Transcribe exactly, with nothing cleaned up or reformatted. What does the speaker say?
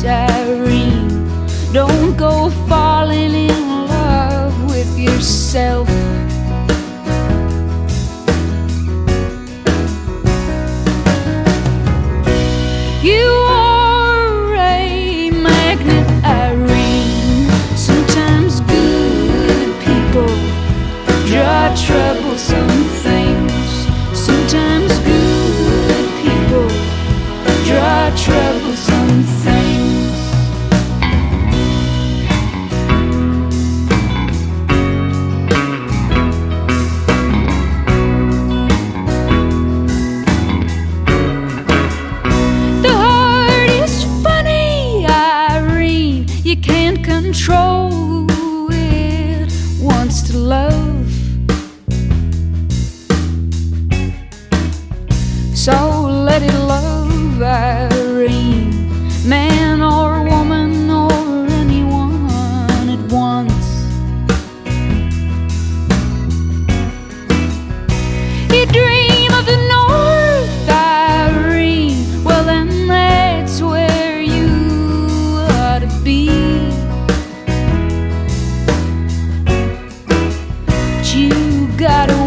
face, Irene. Don't go falling in love with yourself. You are a magnet, Irene. Sometimes good people draw troublesome things. Sometimes good people draw troublesome things. The heart is funny, Irene. You can't control it. Wants to love. So let it love, Irene. Man or woman or anyone at once. You dream of the north, Irene. Well then that's where you ought to be. But you gotta